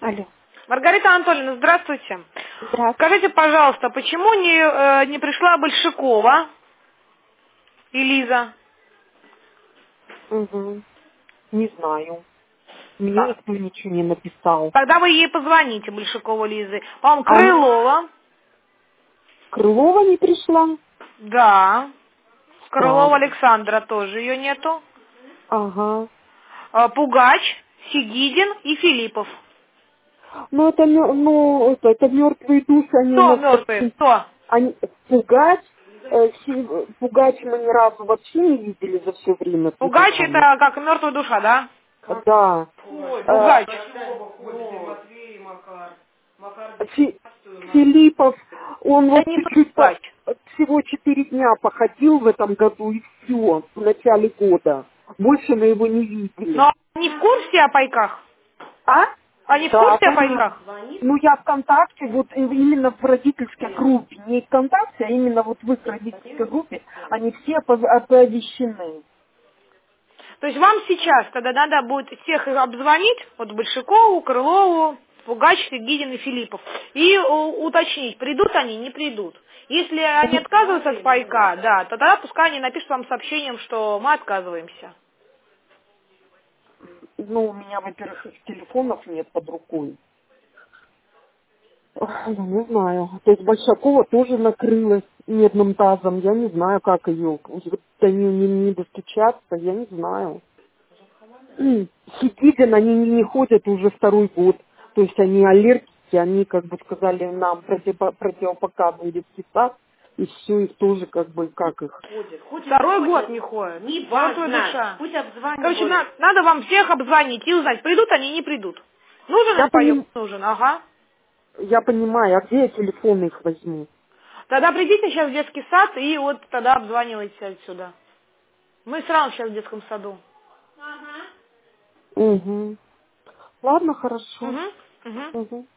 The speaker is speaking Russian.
Алло. Маргарита Анатольевна, здравствуйте. Здравствуйте. Скажите, пожалуйста, почему не пришла Большакова и Лиза? Угу. Не знаю. Мне никто ничего не написал. Тогда вы ей позвоните, Большакова Лизы. По-моему, А Крылова. Крылова не пришла? Да. Крылова Странно. Александра тоже ее нету. Ага. Пугач, Сигидин и Филиппов. Ну это мертвые души, они у Кто нас мертвые? вообще... Кто? Они, Пугач, Пугач мы ни разу вообще не видели за все время с Пугач Светланой. это как мертвая душа, да? Да. Пугач. Филиппов, он Это вот не чуть-чуть Пугач. всего 4 дня походил в этом году и все, в начале года. Больше мы его не видели. Но они в курсе о пайках? А? Они в Да, курсе о конечно. пайках? Ну, я ВКонтакте, вот именно в родительской группе, не ВКонтакте, а именно вот в их родительской группе, они все оповещены. То есть вам сейчас, когда надо будет всех их обзвонить, вот Большакову, Крылову, Пугач, Сигидин и Филиппов, и уточнить, придут они, не придут. Если они отказываются от пайка, да, то тогда пускай они напишут вам сообщением, что мы отказываемся. Ну, у меня, во-первых, их телефонов нет под рукой. Я не знаю. То есть Большакова тоже накрылась медным тазом. Я не знаю, как ее. До нее не достучаться, я не знаю. Сигидин, они не ходят уже второй год. То есть они аллергики, они, как бы сказали, нам противопоказан детский сад. И все, их тоже как бы, как их. Второй год не ходят. Не Мертвая важно. душа. Пусть обзванивают. Короче, надо вам всех обзвонить и узнать, придут они, не придут. Нужен Я, им паёк? Нужен, ага. я понимаю, а где я телефоны их возьму? Тогда придите сейчас в детский сад и вот тогда обзванивайте отсюда. Мы сразу сейчас в детском саду. Угу. Ладно, хорошо. Угу, угу. Угу.